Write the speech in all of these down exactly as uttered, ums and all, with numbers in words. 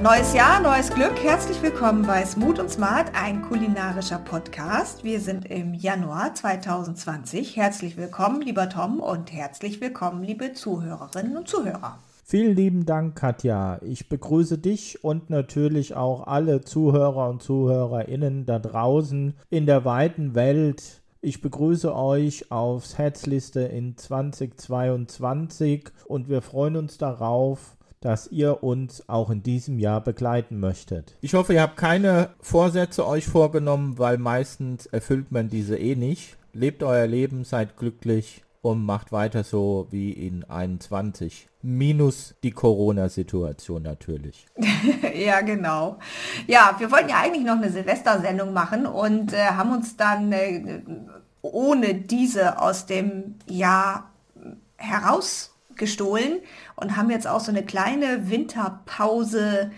Neues Jahr, neues Glück. Herzlich willkommen bei Smooth und Smart, ein kulinarischer Podcast. Wir sind im Januar zwanzig zwanzig. Herzlich willkommen, lieber Tom, und herzlich willkommen, liebe Zuhörerinnen und Zuhörer. Vielen lieben Dank, Katja. Ich begrüße dich und natürlich auch alle Zuhörer und ZuhörerInnen da draußen in der weiten Welt. Ich begrüße euch aufs Herzlichste in zwanzig zweiundzwanzig und wir freuen uns darauf, dass ihr uns auch in diesem Jahr begleiten möchtet. Ich hoffe, ihr habt keine Vorsätze euch vorgenommen, weil meistens erfüllt man diese eh nicht. Lebt euer Leben, seid glücklich und macht weiter so wie in einundzwanzig. Minus die Corona-Situation natürlich. Ja, genau. Ja, wir wollten ja eigentlich noch eine Silvestersendung machen und äh, haben uns dann äh, ohne diese aus dem Jahr herausgestohlen und haben jetzt auch so eine kleine Winterpause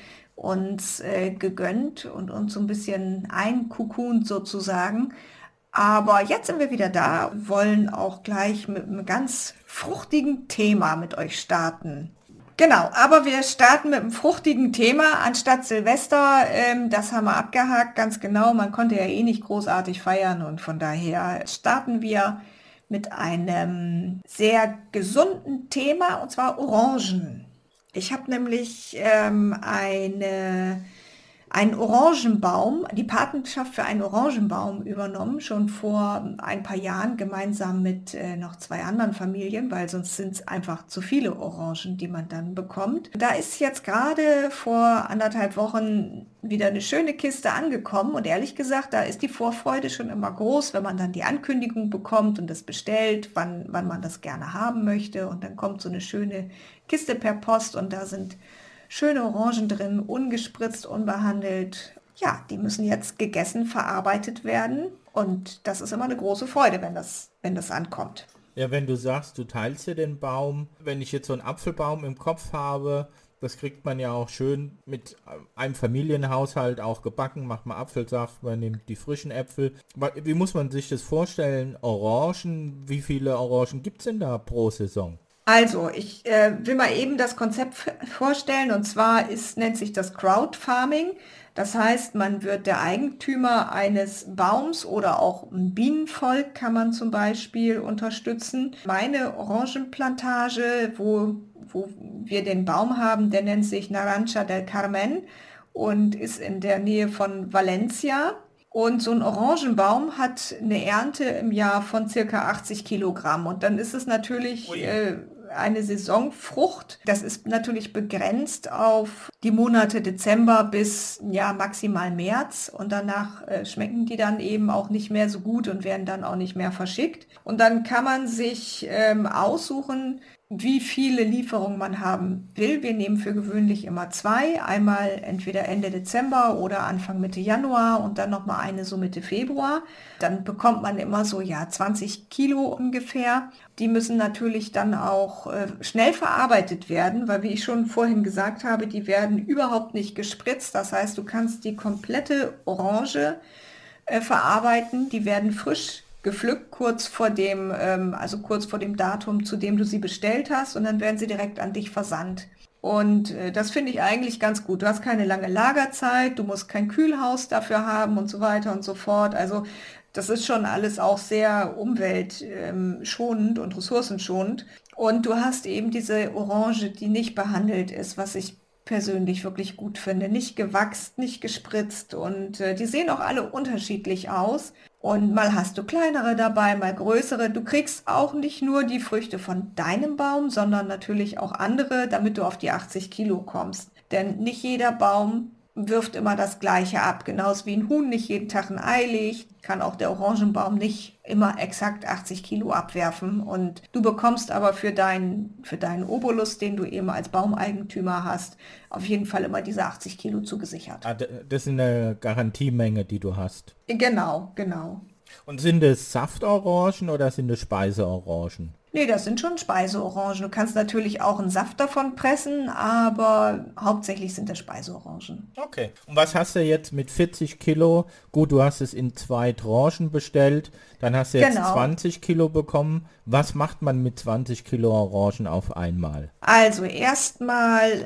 uns äh, gegönnt und uns so ein bisschen einkukont sozusagen. Aber jetzt sind wir wieder da, wollen auch gleich mit einem ganz fruchtigen Thema mit euch starten. Genau, aber wir starten mit einem fruchtigen Thema anstatt Silvester. Ähm, das haben wir abgehakt, ganz genau. Man konnte ja eh nicht großartig feiern und von daher starten wir mit einem sehr gesunden Thema, und zwar Orangen. Ich habe nämlich ähm, eine... einen Orangenbaum, die Patenschaft für einen Orangenbaum übernommen, schon vor ein paar Jahren gemeinsam mit äh, noch zwei anderen Familien, weil sonst sind es einfach zu viele Orangen, die man dann bekommt. Da ist jetzt gerade vor anderthalb Wochen wieder eine schöne Kiste angekommen und ehrlich gesagt, da ist die Vorfreude schon immer groß, wenn man dann die Ankündigung bekommt und das bestellt, wann, wann man das gerne haben möchte, und dann kommt so eine schöne Kiste per Post und da sind schöne Orangen drin, ungespritzt, unbehandelt. Ja, die müssen jetzt gegessen, verarbeitet werden. Und das ist immer eine große Freude, wenn das, wenn das ankommt. Ja, wenn du sagst, du teilst dir den Baum. Wenn ich jetzt so einen Apfelbaum im Kopf habe, das kriegt man ja auch schön mit einem Familienhaushalt auch gebacken. Macht man Apfelsaft, man nimmt die frischen Äpfel. Wie muss man sich das vorstellen? Orangen, wie viele Orangen gibt es denn da pro Saison? Also, ich äh, will mal eben das Konzept vorstellen, und zwar ist, nennt sich das Crowdfarming. Das heißt, man wird der Eigentümer eines Baums oder auch ein Bienenvolk kann man zum Beispiel unterstützen. Meine Orangenplantage, wo, wo wir den Baum haben, der nennt sich Naranja del Carmen und ist in der Nähe von Valencia. Und so ein Orangenbaum hat eine Ernte im Jahr von circa achtzig Kilogramm. Und dann ist es natürlich äh, eine Saisonfrucht. Das ist natürlich begrenzt auf die Monate Dezember bis ja maximal März. Und danach äh, schmecken die dann eben auch nicht mehr so gut und werden dann auch nicht mehr verschickt. Und dann kann man sich ähm, aussuchen, wie viele Lieferungen man haben will. Wir nehmen für gewöhnlich immer zwei, einmal entweder Ende Dezember oder Anfang Mitte Januar und dann nochmal eine so Mitte Februar. Dann bekommt man immer so ja zwanzig Kilo ungefähr. Die müssen natürlich dann auch äh, schnell verarbeitet werden, weil wie ich schon vorhin gesagt habe, die werden überhaupt nicht gespritzt. Das heißt, du kannst die komplette Orange äh, verarbeiten, die werden frisch gepflückt, kurz vor dem, ähm, also kurz vor dem Datum, zu dem du sie bestellt hast, und dann werden sie direkt an dich versandt. Und äh, das finde ich eigentlich ganz gut. Du hast keine lange Lagerzeit, du musst kein Kühlhaus dafür haben und so weiter und so fort. Also das ist schon alles auch sehr umweltschonend und ressourcenschonend. Und du hast eben diese Orange, die nicht behandelt ist, was ich persönlich wirklich gut finde. Nicht gewachst, nicht gespritzt, und äh, die sehen auch alle unterschiedlich aus. Und mal hast du kleinere dabei, mal größere. Du kriegst auch nicht nur die Früchte von deinem Baum, sondern natürlich auch andere, damit du auf die achtzig Kilo kommst. Denn nicht jeder Baum wirft immer das Gleiche ab. Genauso wie ein Huhn nicht jeden Tag ein Ei legt, kann auch der Orangenbaum nicht immer exakt achtzig Kilo abwerfen. Und du bekommst aber für deinen, für deinen Obolus, den du eben als Baumeigentümer hast, auf jeden Fall immer diese achtzig Kilo zugesichert. Ah, das ist eine Garantiemenge, die du hast. Genau, genau. Und sind es Saftorangen oder sind es Speiseorangen? Nee, das sind schon Speiseorangen. Du kannst natürlich auch einen Saft davon pressen, aber hauptsächlich sind das Speiseorangen. Okay. Und was hast du jetzt mit vierzig Kilo? Gut, du hast es in zwei Tranchen bestellt. Dann hast du jetzt genau. zwanzig Kilo bekommen. Was macht man mit zwanzig Kilo Orangen auf einmal? Also erstmal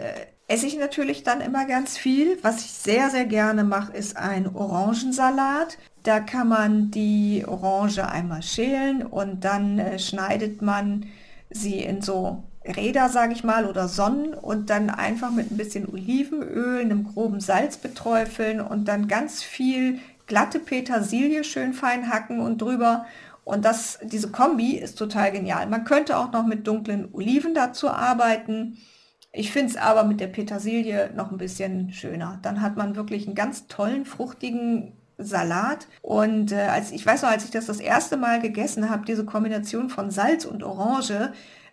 esse ich natürlich dann immer ganz viel. Was ich sehr, sehr gerne mache, ist ein Orangensalat. Da kann man die Orange einmal schälen und dann äh, schneidet man sie in so Räder, sage ich mal, oder Sonnen und dann einfach mit ein bisschen Olivenöl, einem groben Salz beträufeln und dann ganz viel glatte Petersilie schön fein hacken und drüber. Und das, diese Kombi ist total genial. Man könnte auch noch mit dunklen Oliven dazu arbeiten. Ich finde es aber mit der Petersilie noch ein bisschen schöner. Dann hat man wirklich einen ganz tollen, fruchtigen Salat. Und äh, als ich weiß noch, als ich das das erste Mal gegessen habe, diese Kombination von Salz und Orange,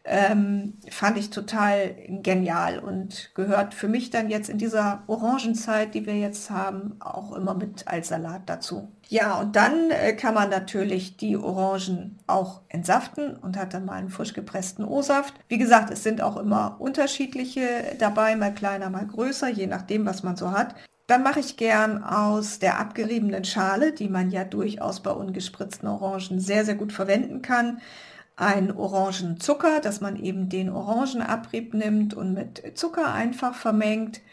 ähm, fand ich total genial und gehört für mich dann jetzt in dieser Orangenzeit, die wir jetzt haben, auch immer mit als Salat dazu. Ja, und dann äh, kann man natürlich die Orangen auch entsaften und hat dann mal einen frisch gepressten O-Saft. Wie gesagt, es sind auch immer unterschiedliche dabei, mal kleiner, mal größer, je nachdem, was man so hat. Dann mache ich gern aus der abgeriebenen Schale, die man ja durchaus bei ungespritzten Orangen sehr, sehr gut verwenden kann, ein Orangenzucker, dass man eben den Orangenabrieb nimmt und mit Zucker einfach vermengt,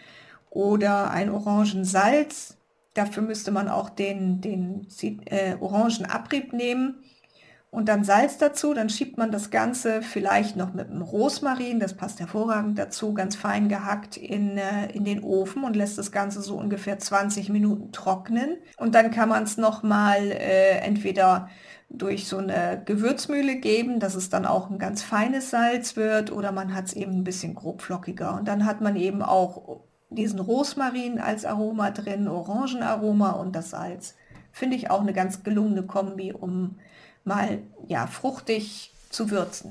oder ein Orangensalz. Dafür müsste man auch den, den äh, Orangenabrieb nehmen und dann Salz dazu. Dann schiebt man das Ganze vielleicht noch mit einem Rosmarin, das passt hervorragend dazu, ganz fein gehackt in, äh, in den Ofen und lässt das Ganze so ungefähr zwanzig Minuten trocknen. Und dann kann man es nochmal äh, entweder durch so eine Gewürzmühle geben, dass es dann auch ein ganz feines Salz wird, oder man hat es eben ein bisschen grobflockiger. Und dann hat man eben auch diesen Rosmarin als Aroma drin, Orangenaroma und das Salz. Finde ich auch eine ganz gelungene Kombi, um mal ja fruchtig zu würzen.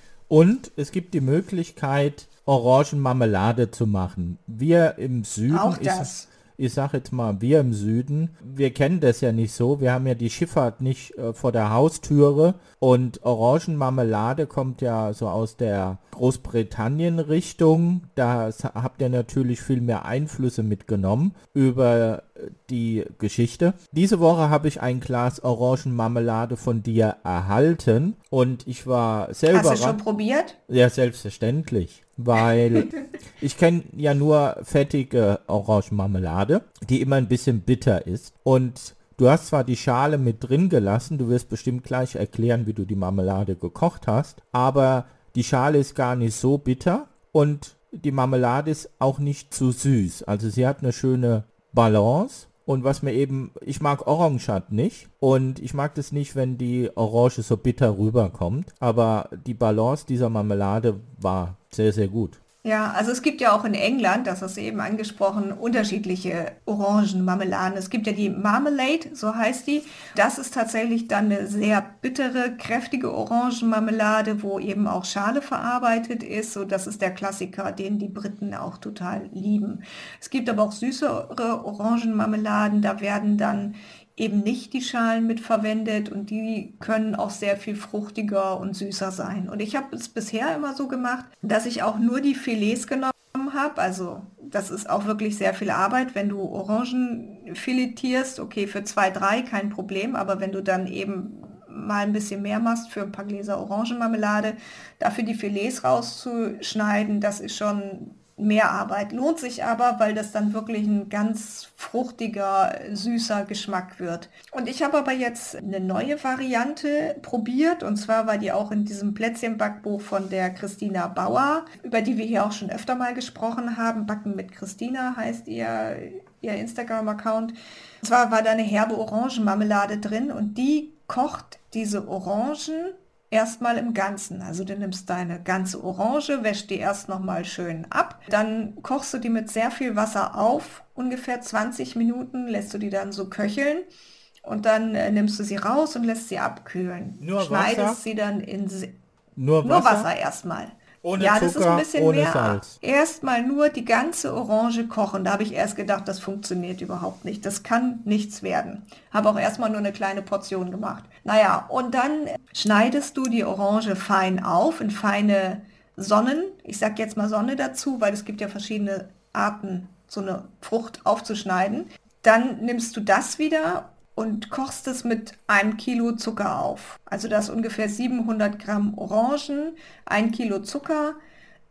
Und es gibt die Möglichkeit, Orangenmarmelade zu machen. Wir im Süden, Auch ich, das. ich sage jetzt mal, wir im Süden, wir kennen das ja nicht so. Wir haben ja die Schifffahrt nicht äh, vor der Haustüre. Und Orangenmarmelade kommt ja so aus der Großbritannien-Richtung. Da s- habt ihr natürlich viel mehr Einflüsse mitgenommen über äh, die Geschichte. Diese Woche habe ich ein Glas Orangenmarmelade von dir erhalten und ich war sehr Hast du schon überrascht. probiert? Ja, selbstverständlich, weil ich kenne ja nur fettige Orangenmarmelade, die immer ein bisschen bitter ist. Und du hast zwar die Schale mit drin gelassen, du wirst bestimmt gleich erklären, wie du die Marmelade gekocht hast, aber die Schale ist gar nicht so bitter und die Marmelade ist auch nicht zu süß. Also sie hat eine schöne Balance. Und was mir eben, ich mag Orangenschat nicht und ich mag das nicht, wenn die Orange so bitter rüberkommt, aber die Balance dieser Marmelade war sehr, sehr gut. Ja, also es gibt ja auch in England, das hast du eben angesprochen, unterschiedliche Orangenmarmeladen. Es gibt ja die Marmalade, so heißt die. Das ist tatsächlich dann eine sehr bittere, kräftige Orangenmarmelade, wo eben auch Schale verarbeitet ist. So, das ist der Klassiker, den die Briten auch total lieben. Es gibt aber auch süßere Orangenmarmeladen, da werden dann eben nicht die Schalen mit verwendet und die können auch sehr viel fruchtiger und süßer sein. Und ich habe es bisher immer so gemacht, dass ich auch nur die Filets genommen habe. Also das ist auch wirklich sehr viel Arbeit, wenn du Orangen filetierst. Okay, für zwei, drei kein Problem, aber wenn du dann eben mal ein bisschen mehr machst für ein paar Gläser Orangenmarmelade, dafür die Filets rauszuschneiden, das ist schon mehr Arbeit. Lohnt sich aber, weil das dann wirklich ein ganz fruchtiger, süßer Geschmack wird. Und ich habe aber jetzt eine neue Variante probiert, und zwar war die auch in diesem Plätzchenbackbuch von der Christina Bauer, über die wir hier auch schon öfter mal gesprochen haben. Backen mit Christina heißt ihr, ihr Instagram-Account. Und zwar war da eine herbe Orangenmarmelade drin und die kocht diese Orangen erstmal im Ganzen. Also du nimmst deine ganze Orange, wäschst die erst nochmal schön ab. Dann kochst du die mit sehr viel Wasser auf, ungefähr zwanzig Minuten, lässt du die dann so köcheln. Und dann äh, nimmst du sie raus und lässt sie abkühlen. Nur Schneidest Wasser? sie dann in... Se- Nur Nur Wasser? Wasser erstmal. Ohne Ja, das ist ein Zucker, bisschen ohne mehr. Salz. Erstmal nur die ganze Orange kochen. Da habe ich erst gedacht, das funktioniert überhaupt nicht. Das kann nichts werden. Habe auch erstmal nur eine kleine Portion gemacht. Naja, und dann schneidest du die Orange fein auf in feine Sonnen. Ich sage jetzt mal Sonne dazu, weil es gibt ja verschiedene Arten, so eine Frucht aufzuschneiden. Dann nimmst du das wieder und kochst es mit einem Kilo Zucker auf. Also das ungefähr siebenhundert Gramm Orangen, ein Kilo Zucker,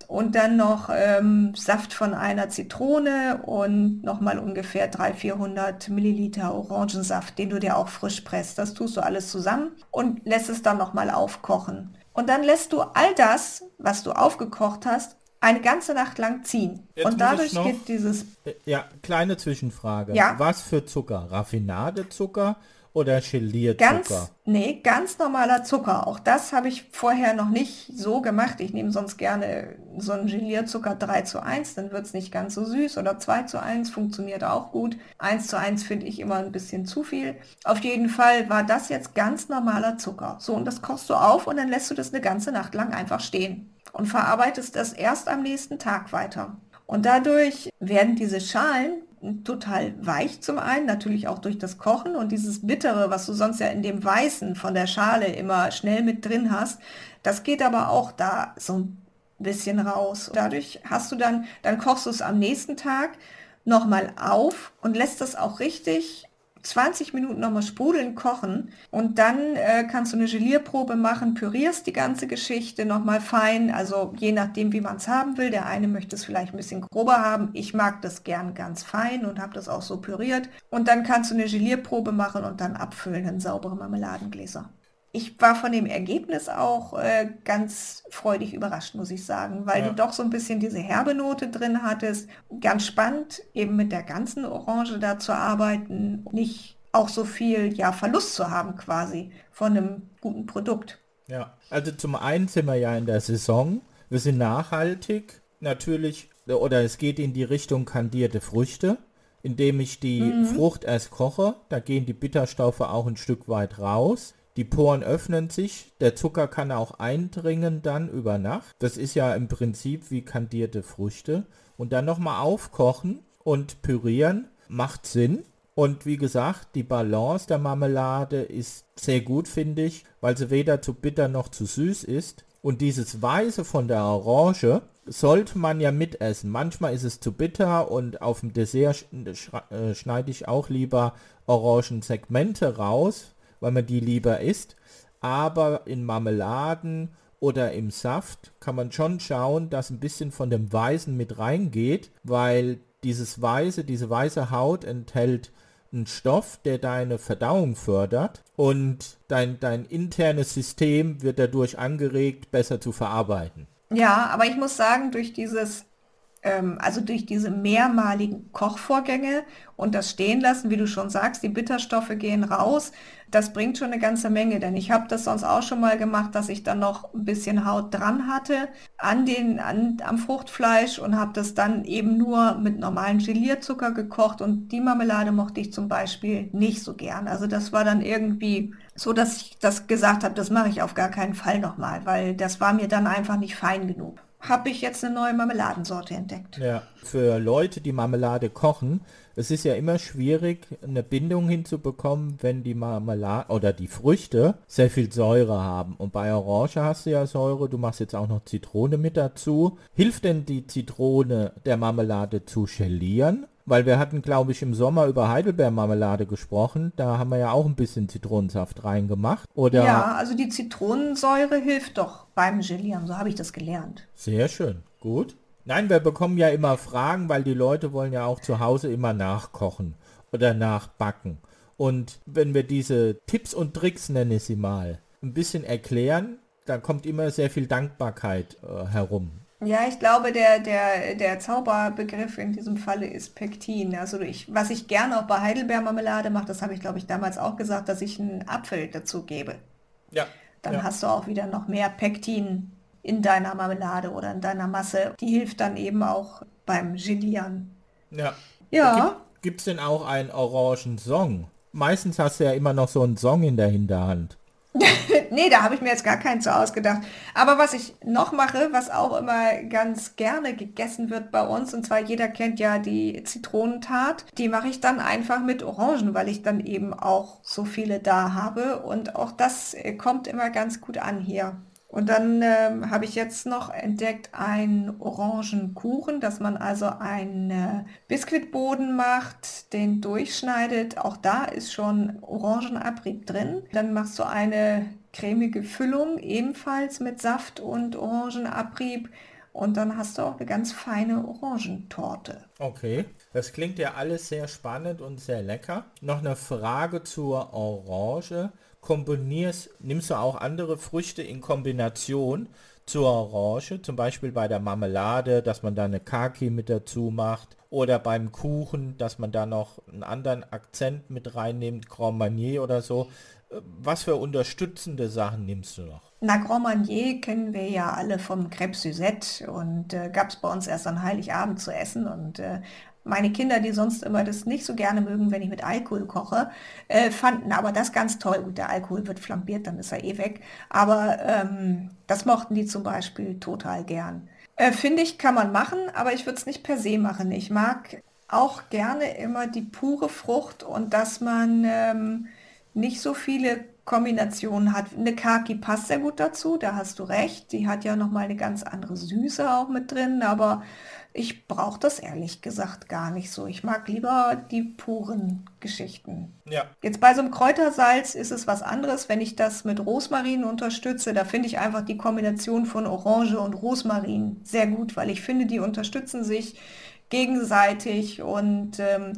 und dann noch ähm, Saft von einer Zitrone und nochmal ungefähr dreihundert, vierhundert Milliliter Orangensaft, den du dir auch frisch presst. Das tust du alles zusammen und lässt es dann nochmal aufkochen. Und dann lässt du all das, was du aufgekocht hast, eine ganze Nacht lang ziehen. Jetzt Und muss ich dadurch noch, geht dieses, äh, ja, kleine Zwischenfrage. ja, Was für Zucker? Raffinadezucker oder Gelierzucker? ganz, nee, ganz normaler Zucker. Auch das habe ich vorher noch nicht so gemacht. Ich nehme sonst gerne so einen Gelierzucker drei zu eins, dann wird es nicht ganz so süß. Oder zwei zu eins funktioniert auch gut. eins zu eins finde ich immer ein bisschen zu viel. Auf jeden Fall war das jetzt ganz normaler Zucker. So, und das kochst du auf und dann lässt du das eine ganze Nacht lang einfach stehen und verarbeitest das erst am nächsten Tag weiter. Und dadurch werden diese Schalen total weich zum einen, natürlich auch durch das Kochen und dieses Bittere, was du sonst ja in dem Weißen von der Schale immer schnell mit drin hast, das geht aber auch da so ein bisschen raus. Dadurch hast du dann, dann kochst du es am nächsten Tag nochmal auf und lässt das auch richtig zwanzig Minuten nochmal sprudeln kochen und dann äh, kannst du eine Gelierprobe machen, pürierst die ganze Geschichte nochmal fein, also je nachdem, wie man es haben will. Der eine möchte es vielleicht ein bisschen grober haben. Ich mag das gern ganz fein und habe das auch so püriert. Und dann kannst du eine Gelierprobe machen und dann abfüllen in saubere Marmeladengläser. Ich war von dem Ergebnis auch äh, ganz freudig überrascht, muss ich sagen, weil du Ja. doch so ein bisschen diese herbe Note drin hattest. Ganz spannend, eben mit der ganzen Orange da zu arbeiten, nicht auch so viel ja, Verlust zu haben quasi von einem guten Produkt. Ja, also zum einen sind wir ja in der Saison, wir sind nachhaltig, natürlich, oder es geht in die Richtung kandierte Früchte, indem ich die Mhm. Frucht erst koche, da gehen die Bitterstoffe auch ein Stück weit raus. Die Poren öffnen sich, der Zucker kann auch eindringen dann über Nacht. Das ist ja im Prinzip wie kandierte Früchte. Und dann nochmal aufkochen und pürieren, macht Sinn. Und wie gesagt, die Balance der Marmelade ist sehr gut, finde ich, weil sie weder zu bitter noch zu süß ist. Und dieses Weiße von der Orange sollte man ja mitessen. Manchmal ist es zu bitter und auf dem Dessert sch äh, schneide ich auch lieber Orangensegmente raus, weil man die lieber isst. Aber in Marmeladen oder im Saft kann man schon schauen, dass ein bisschen von dem Weißen mit reingeht, weil dieses Weiße, diese weiße Haut enthält einen Stoff, der deine Verdauung fördert und dein, dein internes System wird dadurch angeregt, besser zu verarbeiten. Ja, aber ich muss sagen, durch dieses ähm, also durch diese mehrmaligen Kochvorgänge und das Stehenlassen, wie du schon sagst, die Bitterstoffe gehen raus, das bringt schon eine ganze Menge, denn ich habe das sonst auch schon mal gemacht, dass ich dann noch ein bisschen Haut dran hatte an den, an, am Fruchtfleisch und habe das dann eben nur mit normalen Gelierzucker gekocht und die Marmelade mochte ich zum Beispiel nicht so gern. Also das war dann irgendwie so, dass ich das gesagt habe, das mache ich auf gar keinen Fall nochmal, weil das war mir dann einfach nicht fein genug. Habe ich jetzt eine neue Marmeladensorte entdeckt. Ja, für Leute, die Marmelade kochen, es ist ja immer schwierig, eine Bindung hinzubekommen, wenn die Marmelade oder die Früchte sehr viel Säure haben. Und bei Orange hast du ja Säure, du machst jetzt auch noch Zitrone mit dazu. Hilft denn die Zitrone der Marmelade zu gelieren? Weil wir hatten, glaube ich, im Sommer über Heidelbeermarmelade gesprochen. Da haben wir ja auch ein bisschen Zitronensaft reingemacht. Oder Ja, also die Zitronensäure hilft doch beim Gelieren, so habe ich das gelernt. sehr schön, gut. Nein, wir bekommen ja immer Fragen, weil die Leute wollen ja auch zu Hause immer nachkochen oder nachbacken. Und wenn wir diese Tipps und Tricks, nenne ich sie mal, ein bisschen erklären, dann kommt immer sehr viel Dankbarkeit äh, herum. Ja, ich glaube, der, der, der Zauberbegriff in diesem Falle ist Pektin. Also ich, was ich gerne auch bei Heidelbeermarmelade mache, das habe ich, glaube ich, damals auch gesagt, dass ich einen Apfel dazu gebe. Ja, Dann ja, hast du auch wieder noch mehr Pektin in deiner Marmelade oder in deiner Masse. Die hilft dann eben auch beim Gelieren. ja. Gibt, Ja, gibt's denn auch einen Orangensong? Meistens hast du ja immer noch so einen Song in der Hinterhand. nee, da habe ich mir jetzt gar keinen zu ausgedacht. Aber was ich noch mache, was auch immer ganz gerne gegessen wird bei uns, und zwar jeder kennt ja die Zitronentat, die mache ich dann einfach mit Orangen, weil ich dann eben auch so viele da habe. Und auch das äh, kommt immer ganz gut an hier. Und dann ähm, habe ich jetzt noch entdeckt einen Orangenkuchen, dass man also einen äh, Biskuitboden macht, den durchschneidet. Auch da ist schon Orangenabrieb drin. Dann machst du eine cremige Füllung, ebenfalls mit Saft und Orangenabrieb. und dann hast du auch eine ganz feine Orangentorte. Okay, das klingt ja alles sehr spannend und sehr lecker. Noch eine Frage zur Orange. Kombinierst, nimmst du auch andere Früchte in Kombination zur Orange, zum Beispiel bei der Marmelade, dass man da eine Kaki mit dazu macht, oder beim Kuchen, dass man da noch einen anderen Akzent mit reinnimmt, Grand Marnier oder so. Was für unterstützende Sachen nimmst du noch? Na, Grand Marnier kennen wir ja alle vom Crêpe Suzette und äh, gab es bei uns erst an Heiligabend zu essen und äh, meine Kinder, die sonst immer das nicht so gerne mögen, wenn ich mit Alkohol koche, äh, fanden aber das ganz toll. Gut, der Alkohol wird flambiert, dann ist er eh weg. Aber ähm, das mochten die zum Beispiel total gern. Äh, finde ich, kann man machen, aber ich würde es nicht per se machen. Ich mag auch gerne immer die pure Frucht und dass man ähm, nicht so viele Kombinationen hat. Eine Kaki passt sehr gut dazu, da hast du recht. Die hat ja nochmal eine ganz andere Süße auch mit drin, aber ich brauche das ehrlich gesagt gar nicht so. Ich mag lieber die puren Geschichten. Ja. Jetzt bei so einem Kräutersalz ist es was anderes, wenn ich das mit Rosmarin unterstütze. Da finde ich einfach die Kombination von Orange und Rosmarin sehr gut, weil ich finde, die unterstützen sich gegenseitig und ähm,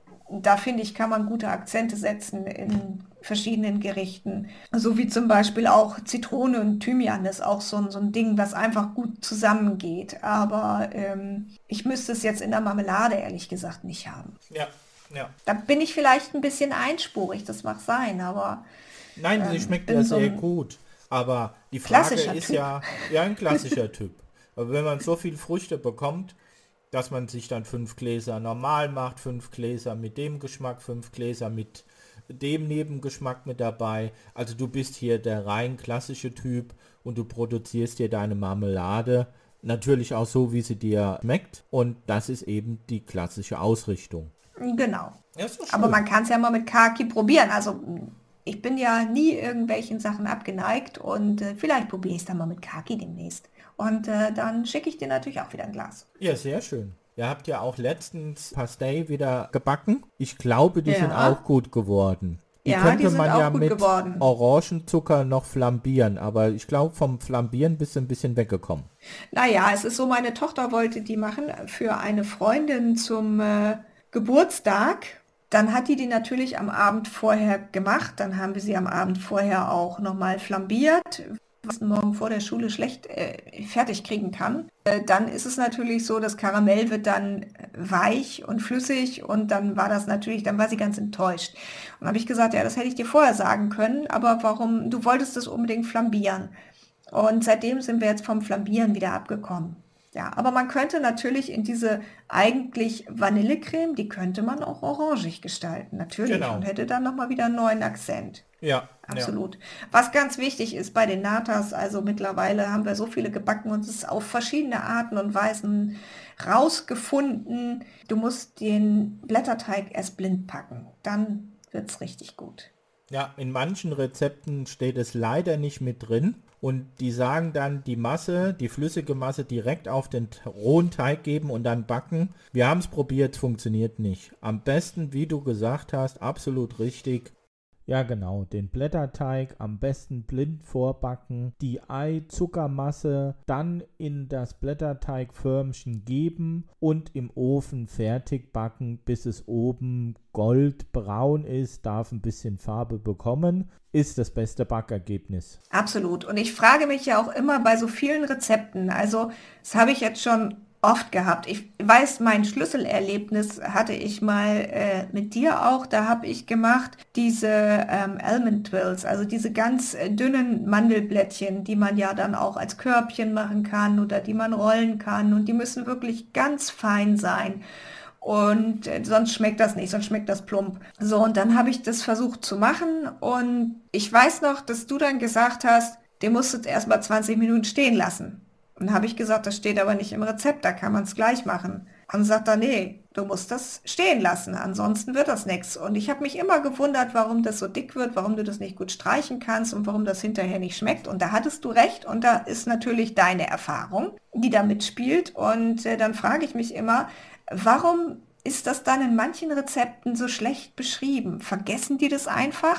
da finde ich, kann man gute Akzente setzen in verschiedenen Gerichten. So wie zum Beispiel auch Zitrone und Thymian ist auch so ein, so ein Ding, was einfach gut zusammengeht. Aber ähm, ich müsste es jetzt in der Marmelade ehrlich gesagt nicht haben. Ja, ja. Da bin ich vielleicht ein bisschen einspurig, das mag sein, aber Nein, sie ähm, schmeckt bin ja so sehr ein gut. Aber die Frage klassischer ist Typ. ja, ja, ein klassischer Typ. Aber wenn man so viel Früchte bekommt, dass man sich dann fünf Gläser normal macht, fünf Gläser mit dem Geschmack, fünf Gläser mit dem Nebengeschmack mit dabei. Also du bist hier der rein klassische Typ und du produzierst dir deine Marmelade natürlich auch so, wie sie dir schmeckt. Und das ist eben die klassische Ausrichtung. Genau. Ja, ist doch Aber schön. man kann es ja mal mit Kaki probieren. Also ich bin ja nie irgendwelchen Sachen abgeneigt und äh, vielleicht probiere ich es dann mal mit Kaki demnächst. Und äh, dann schicke ich dir natürlich auch wieder ein Glas. Ja, sehr schön. Ihr habt ja auch letztens Pastei wieder gebacken. Ich glaube, die sind Ja. auch gut geworden. Die Ja, könnte die sind man auch ja gut mit geworden. Orangenzucker noch flambieren, aber ich glaube, vom Flambieren bist du ein bisschen weggekommen. Naja, es ist so, meine Tochter wollte die machen für eine Freundin zum äh, Geburtstag. Dann hat die die natürlich am Abend vorher gemacht. Dann haben wir sie am Abend vorher auch nochmal flambiert, was man morgen vor der Schule schlecht äh, fertig kriegen kann. Äh, dann ist es natürlich so, das Karamell wird dann weich und flüssig und dann war das natürlich, dann war sie ganz enttäuscht. Und dann habe ich gesagt, ja, das hätte ich dir vorher sagen können, aber warum, du wolltest es unbedingt flambieren. Und seitdem sind wir jetzt vom Flambieren wieder abgekommen. Ja, aber man könnte natürlich in diese eigentlich Vanillecreme, die könnte man auch orangig gestalten, natürlich, und Genau. hätte dann nochmal wieder einen neuen Akzent. Ja, ja. Absolut. Was ganz wichtig ist bei den Natas, also mittlerweile haben wir so viele gebacken und es ist auf verschiedene Arten und Weisen rausgefunden. Du musst den Blätterteig erst blind packen, dann wird's richtig gut. Ja, in manchen Rezepten steht es leider nicht mit drin und die sagen dann die Masse, die flüssige Masse direkt auf den t- rohen Teig geben und dann backen. Wir haben es probiert, funktioniert nicht. Am besten, wie du gesagt hast, absolut richtig. Ja, genau, den Blätterteig am besten blind vorbacken, die Ei-Zuckermasse dann in das Blätterteigförmchen geben und im Ofen fertig backen, bis es oben goldbraun ist, darf ein bisschen Farbe bekommen, ist das beste Backergebnis. Absolut. Und ich frage mich ja auch immer bei so vielen Rezepten, also das habe ich jetzt schon oft gehabt. Ich weiß, mein Schlüsselerlebnis hatte ich mal äh, mit dir auch. Da habe ich gemacht diese ähm, Almond Twirls, also diese ganz äh, dünnen Mandelblättchen, die man ja dann auch als Körbchen machen kann oder die man rollen kann. Und die müssen wirklich ganz fein sein. Und äh, sonst schmeckt das nicht, sonst schmeckt das plump. So, und dann habe ich das versucht zu machen. Und ich weiß noch, dass du dann gesagt hast, den musst du jetzt erstmal zwanzig Minuten stehen lassen. Und habe ich gesagt, das steht aber nicht im Rezept, da kann man es gleich machen. Und sagt er, nee, du musst das stehen lassen, ansonsten wird das nichts. Und ich habe mich immer gewundert, warum das so dick wird, warum du das nicht gut streichen kannst und warum das hinterher nicht schmeckt. Und da hattest du recht und da ist natürlich deine Erfahrung, die da mitspielt. Und äh, dann frage ich mich immer, warum ist das dann in manchen Rezepten so schlecht beschrieben? Vergessen die das einfach?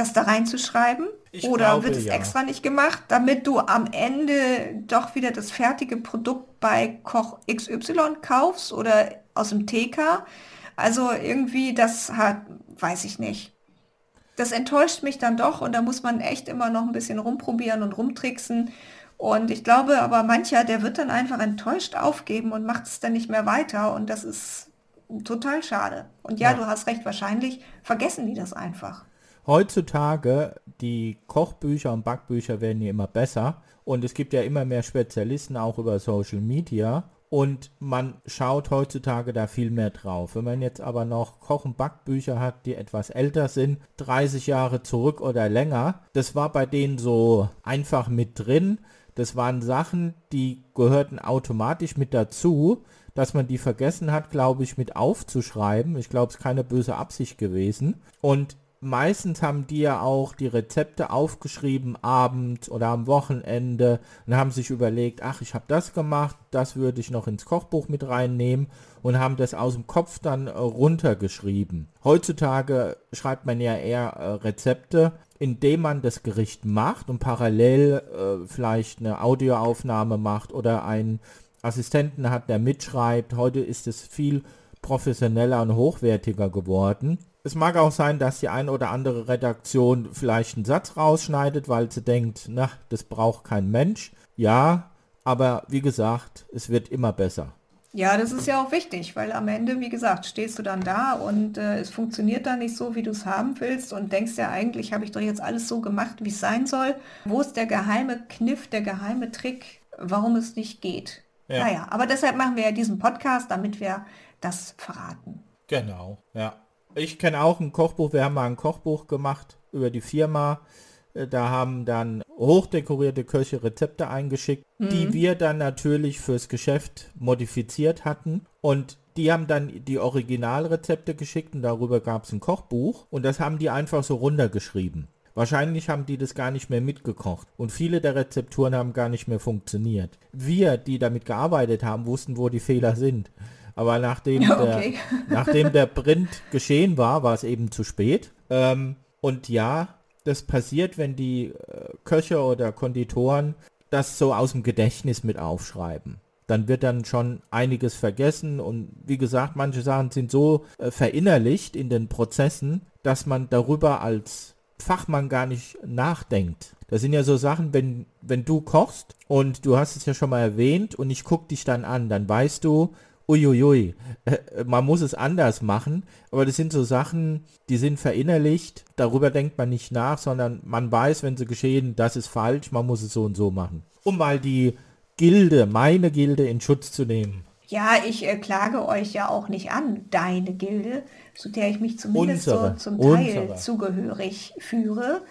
das da reinzuschreiben? Ich Oder glaube, wird es ja. extra nicht gemacht, damit du am Ende doch wieder das fertige Produkt bei Koch X Y kaufst oder aus dem T K? Also irgendwie, das hat, weiß ich nicht. Das enttäuscht mich dann doch und da muss man echt immer noch ein bisschen rumprobieren und rumtricksen. Und ich glaube aber mancher, der wird dann einfach enttäuscht aufgeben und macht es dann nicht mehr weiter und das ist total schade. Und ja, Ja. du hast recht, wahrscheinlich vergessen die das einfach. Heutzutage, die Kochbücher und Backbücher werden ja immer besser und es gibt ja immer mehr Spezialisten auch über Social Media und man schaut heutzutage da viel mehr drauf. Wenn man jetzt aber noch Koch- und Backbücher hat, die etwas älter sind, dreißig Jahre zurück oder länger, das war bei denen so einfach mit drin. Das waren Sachen, die gehörten automatisch mit dazu, dass man die vergessen hat, glaube ich, mit aufzuschreiben. Ich glaube, es ist keine böse Absicht gewesen. Und meistens haben die ja auch die Rezepte aufgeschrieben abends oder am Wochenende und haben sich überlegt, ach, ich habe das gemacht, das würde ich noch ins Kochbuch mit reinnehmen und haben das aus dem Kopf dann äh, runtergeschrieben. Heutzutage schreibt man ja eher äh, Rezepte, indem man das Gericht macht und parallel äh, vielleicht eine Audioaufnahme macht oder einen Assistenten hat, der mitschreibt. Heute ist es viel professioneller und hochwertiger geworden. Es mag auch sein, dass die ein oder andere Redaktion vielleicht einen Satz rausschneidet, weil sie denkt, na, das braucht kein Mensch. Ja, aber wie gesagt, es wird immer besser. Ja, das ist ja auch wichtig, weil am Ende, wie gesagt, stehst du dann da und äh, es funktioniert dann nicht so, wie du es haben willst und denkst ja eigentlich, habe ich doch jetzt alles so gemacht, wie es sein soll. Wo ist der geheime Kniff, der geheime Trick, warum es nicht geht? Ja. Naja, aber deshalb machen wir ja diesen Podcast, damit wir das verraten. Genau, ja. Ich kenne auch ein Kochbuch, wir haben mal ein Kochbuch gemacht über die Firma. Äh, Da haben dann hochdekorierte Köche Rezepte eingeschickt, die wir dann natürlich fürs Geschäft modifiziert hatten. Und die haben dann die Originalrezepte geschickt und darüber gab es ein Kochbuch. Und das haben die einfach so runtergeschrieben. Wahrscheinlich haben die das gar nicht mehr mitgekocht. Und viele der Rezepturen haben gar nicht mehr funktioniert. Wir, die damit gearbeitet haben, wussten, wo die Fehler sind. Aber nachdem, Ja, okay. der, nachdem der Print geschehen war, war es eben zu spät. Ähm, und ja, das passiert, wenn die äh, Köche oder Konditoren das so aus dem Gedächtnis mit aufschreiben. Dann wird dann schon einiges vergessen und wie gesagt, manche Sachen sind so äh, verinnerlicht in den Prozessen, dass man darüber als Fachmann gar nicht nachdenkt. Das sind ja so Sachen, wenn, wenn du kochst und du hast es ja schon mal erwähnt und ich gucke dich dann an, dann weißt du, uiuiui, äh, man muss es anders machen, aber das sind so Sachen, die sind verinnerlicht, darüber denkt man nicht nach, sondern man weiß, wenn sie geschehen, das ist falsch, man muss es so und so machen. Um mal die Gilde, meine Gilde in Schutz zu nehmen. Ja, ich äh, klage euch ja auch nicht an, deine Gilde, zu der ich mich zumindest Unsere, so zum Teil unsere. zugehörig führe.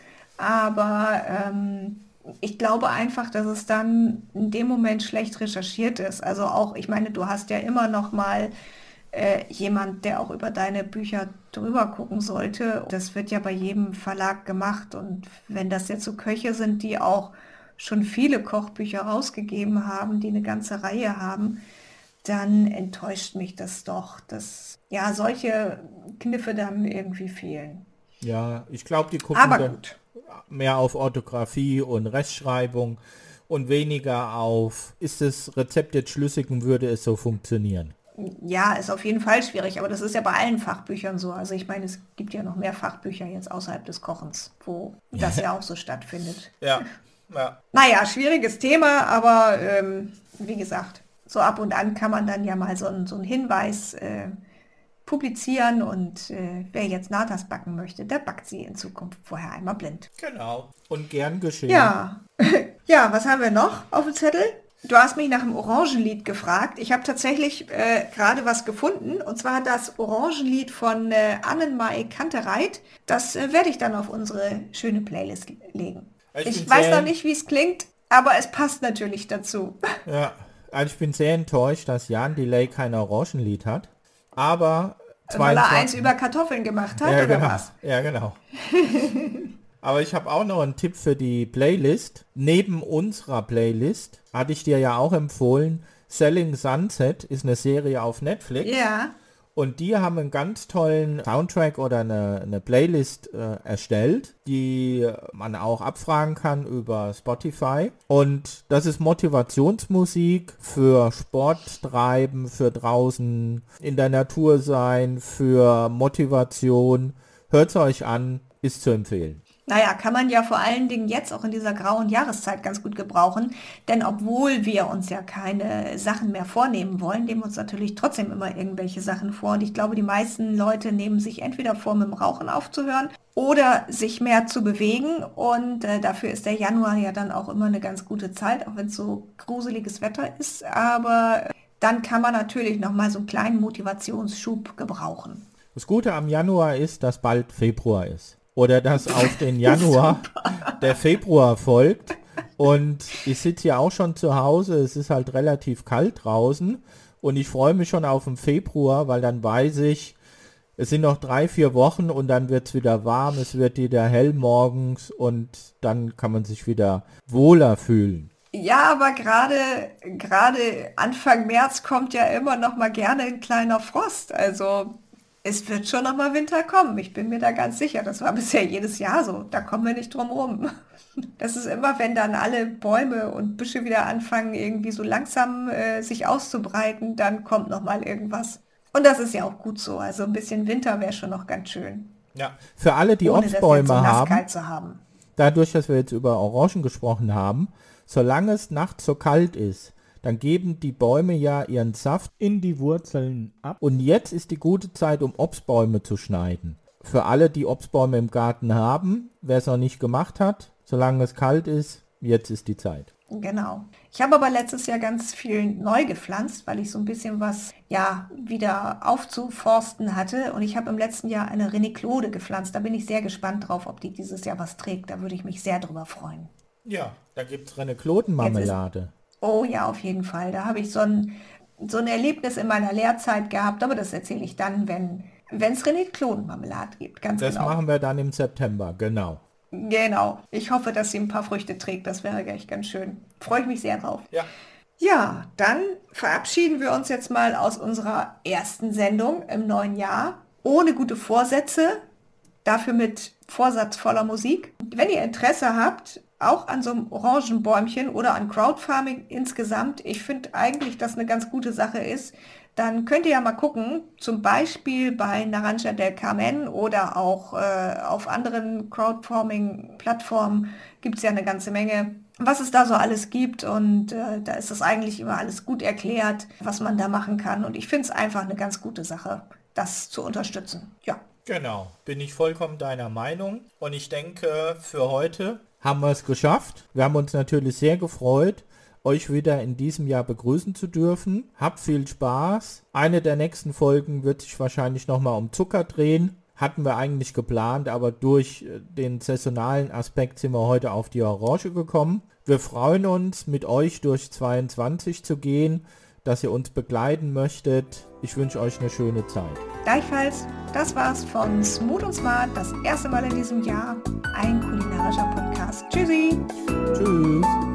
Aber ähm, ich glaube einfach, dass es dann in dem Moment schlecht recherchiert ist. Also auch, ich meine, du hast ja immer noch mal äh, jemand, der auch über deine Bücher drüber gucken sollte. Das wird ja bei jedem Verlag gemacht. Und wenn das jetzt so Köche sind, die auch schon viele Kochbücher rausgegeben haben, die eine ganze Reihe haben, dann enttäuscht mich das doch, dass ja solche Kniffe dann irgendwie fehlen. Ja, ich glaube, die gucken Aber dann gut. mehr auf Orthographie und Rechtschreibung und weniger auf, ist das Rezept jetzt schlüssig und würde es so funktionieren? Ja, ist auf jeden Fall schwierig, aber das ist ja bei allen Fachbüchern so. Also ich meine, es gibt ja noch mehr Fachbücher jetzt außerhalb des Kochens, wo das ja auch so stattfindet. Ja, ja. Naja, schwieriges Thema, aber ähm, wie gesagt, so ab und an kann man dann ja mal so, einen- so einen Hinweis äh, publizieren und äh, wer jetzt Natas backen möchte, der backt sie in Zukunft vorher einmal blind. Genau. Und gern geschehen. Ja, ja, was haben wir noch auf dem Zettel? Du hast mich nach dem Orangenlied gefragt. Ich habe tatsächlich äh, gerade was gefunden, und zwar das Orangenlied von äh, Annenmai Kantereit. Das äh, werde ich dann auf unsere schöne Playlist legen. Ich Ich bin weiß sehr- noch nicht, wie es klingt, aber es passt natürlich dazu. Ja, also ich bin sehr enttäuscht, dass Jan Delay kein Orangenlied hat. Aber Weil er eins zweiundzwanzig über Kartoffeln gemacht hat, ja, oder genau. was? Ja, genau. Aber ich habe auch noch einen Tipp für die Playlist. Neben unserer Playlist hatte ich dir ja auch empfohlen, Selling Sunset ist eine Serie auf Netflix. Ja, Und die haben einen ganz tollen Soundtrack oder eine, eine Playlist äh, erstellt, die man auch abfragen kann über Spotify. Und das ist Motivationsmusik für Sport treiben, für draußen in der Natur sein, für Motivation. Hört es euch an, ist zu empfehlen. Naja, kann man ja vor allen Dingen jetzt auch in dieser grauen Jahreszeit ganz gut gebrauchen, denn obwohl wir uns ja keine Sachen mehr vornehmen wollen, nehmen wir uns natürlich trotzdem immer irgendwelche Sachen vor. Und ich glaube, die meisten Leute nehmen sich entweder vor, mit dem Rauchen aufzuhören oder sich mehr zu bewegen. Und äh, dafür ist der Januar ja dann auch immer eine ganz gute Zeit, auch wenn es so gruseliges Wetter ist. Aber dann kann man natürlich nochmal so einen kleinen Motivationsschub gebrauchen. Das Gute am Januar ist, dass bald Februar ist. Oder dass auf den Januar der Februar folgt. Und ich sitze ja auch schon zu Hause. Es ist halt relativ kalt draußen. Und ich freue mich schon auf den Februar, weil dann weiß ich, es sind noch drei, vier Wochen und dann wird es wieder warm. Es wird wieder hell morgens und dann kann man sich wieder wohler fühlen. Ja, aber gerade gerade Anfang März kommt ja immer noch mal gerne ein kleiner Frost. Also es wird schon noch mal Winter kommen. Ich bin mir da ganz sicher. Das war bisher jedes Jahr so. Da kommen wir nicht drum rum. Das ist immer, wenn dann alle Bäume und Büsche wieder anfangen, irgendwie so langsam äh, sich auszubreiten, dann kommt noch mal irgendwas. Und das ist ja auch gut so. Also ein bisschen Winter wäre schon noch ganz schön. Ja, für alle, die Ohne das jetzt Obstbäume so haben, nasskalt zu haben. dadurch, dass wir jetzt über Orangen gesprochen haben, solange es nachts so kalt ist, dann geben die Bäume ja ihren Saft in die Wurzeln ab. Und jetzt ist die gute Zeit, um Obstbäume zu schneiden. Für alle, die Obstbäume im Garten haben, wer es noch nicht gemacht hat, solange es kalt ist, jetzt ist die Zeit. Genau. Ich habe aber letztes Jahr ganz viel neu gepflanzt, weil ich so ein bisschen was ja wieder aufzuforsten hatte. Und ich habe im letzten Jahr eine Reniklode gepflanzt. Da bin ich sehr gespannt drauf, ob die dieses Jahr was trägt. Da würde ich mich sehr drüber freuen. Ja, da gibt es Reneklodenmarmelade. Oh ja, auf jeden Fall. Da habe ich so ein, so ein Erlebnis in meiner Lehrzeit gehabt, aber das erzähle ich dann, wenn wenn es Reneklodenmarmelade gibt. Ganz Das genau. machen wir dann im September, genau. Genau. Ich hoffe, dass sie ein paar Früchte trägt. Das wäre echt ganz schön. Freue ich mich sehr drauf. Ja. Ja, dann verabschieden wir uns jetzt mal aus unserer ersten Sendung im neuen Jahr. Ohne gute Vorsätze, dafür mit vorsatzvoller Musik. Wenn ihr Interesse habt, auch an so einem Orangenbäumchen oder an Crowdfarming insgesamt, ich finde eigentlich, dass eine ganz gute Sache ist, dann könnt ihr ja mal gucken, zum Beispiel bei Naranja del Carmen oder auch äh, auf anderen Crowdfarming-Plattformen gibt es ja eine ganze Menge, was es da so alles gibt, und äh, da ist es eigentlich immer alles gut erklärt, was man da machen kann, und ich finde es einfach eine ganz gute Sache, das zu unterstützen. Ja. Genau, bin ich vollkommen deiner Meinung, und ich denke, für heute haben wir es geschafft. Wir haben uns natürlich sehr gefreut, euch wieder in diesem Jahr begrüßen zu dürfen. Habt viel Spaß. Eine der nächsten Folgen wird sich wahrscheinlich nochmal um Zucker drehen. Hatten wir eigentlich geplant, aber durch den saisonalen Aspekt sind wir heute auf die Orange gekommen. Wir freuen uns, mit euch durch zweiundzwanzig zu gehen, dass ihr uns begleiten möchtet. Ich wünsche euch eine schöne Zeit. Gleichfalls, das war's von Smooth und Smart, das erste Mal in diesem Jahr, ein kulinarischer Podcast. Tschüssi! Tschüss!